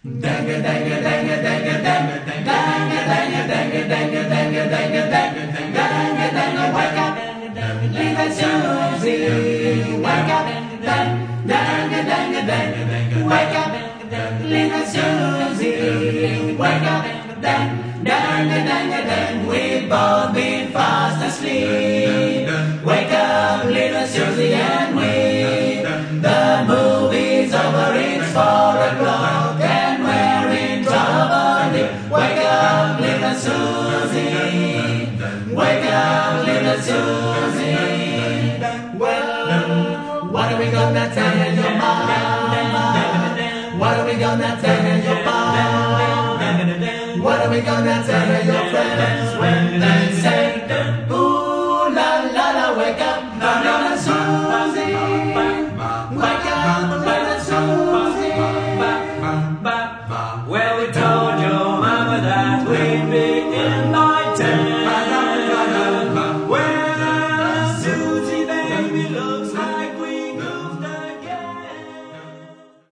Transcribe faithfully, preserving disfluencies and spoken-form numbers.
Danga danga danga danga danga danga danga danga danga danga danga danga danga danga wake up, little Susie, wake up, danga danga danga danga wake up, little Susie, wake up, danga danga danga we've all been fast asleep. Wake up, little Susie, and we the movie's over, it's four o'clock. Wake up, little Susie. Wake up, little Susie. Well, what are we gonna tell your mama? What are we gonna tell your mom? What are we gonna tell your friends when they say, ooh la la la, wake up, little Susie. Wake up, little Susie. Well, we told your mama that we'd be